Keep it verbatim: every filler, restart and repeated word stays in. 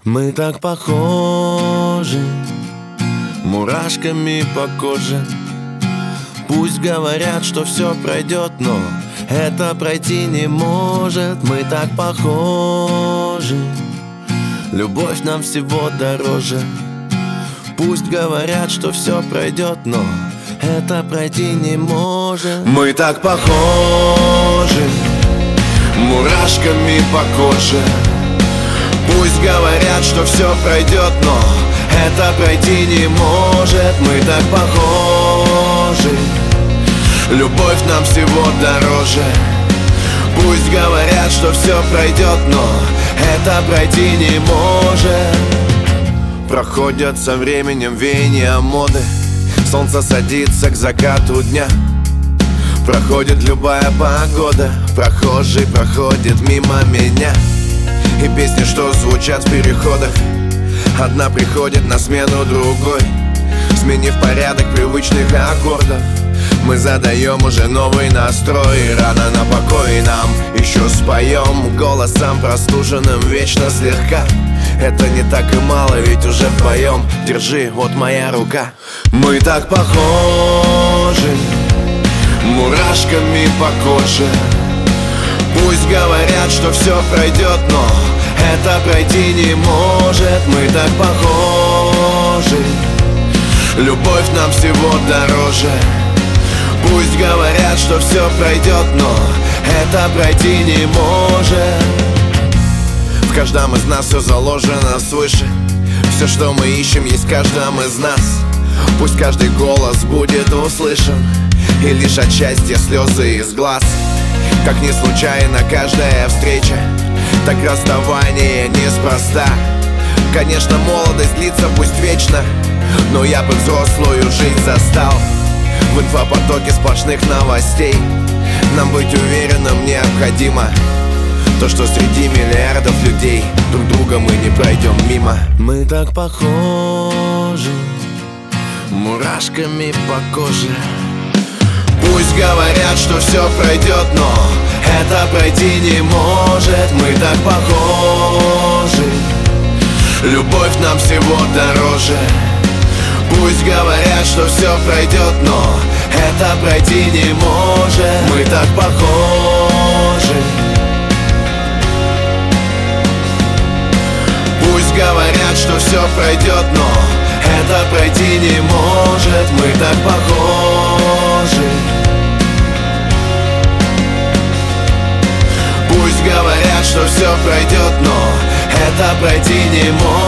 Мы так похожи, мурашками по коже. Пусть говорят, что все пройдет, но это пройти не может. Мы так похожи, любовь нам всего дороже. Пусть говорят, что все пройдет, но это пройти не может. Мы так похожи, мурашками по коже. Пусть говорят, что все пройдет, но это пройти не может. Мы так похожи, любовь нам всего дороже. Пусть говорят, что все пройдет, но это пройти не может. Проходят со временем веяния моды, солнце садится к закату дня. Проходит любая погода, прохожий проходит мимо меня. И песни, что звучат в переходах, одна приходит на смену другой. Сменив порядок привычных аккордов, мы задаем уже новый настрой. И рано на покой нам еще споем голосом простуженным вечно слегка. Это не так и мало, ведь уже вдвоем. Держи, вот моя рука. Мы так похожи, мурашками по коже. Пусть говорят, что все пройдет, но это пройти не может. Мы так похожи, любовь нам всего дороже. Пусть говорят, что все пройдет, но это пройти не может. В каждом из нас все заложено свыше. Все, что мы ищем, есть в каждом из нас. Пусть каждый голос будет услышан, и лишь от счастья слезы из глаз. Как не случайно каждая встреча, так расставание неспроста. Конечно, молодость длится пусть вечно, но я бы взрослую жизнь застал. В инфопотоке сплошных новостей нам быть уверенным необходимо. То, что среди миллиардов людей друг друга мы не пройдем мимо. Мы так похожи, мурашками по коже. Пусть говорят, что все пройдет, но это пройти не может. Мы так похожи, любовь нам всего дороже. Пусть говорят, что все пройдет, но это пройти не может. Мы так похожи. Пусть говорят, что все пройдет, но это пройти не может. Мы так похожи. Пусть говорят, что все пройдет, но это пройти не может.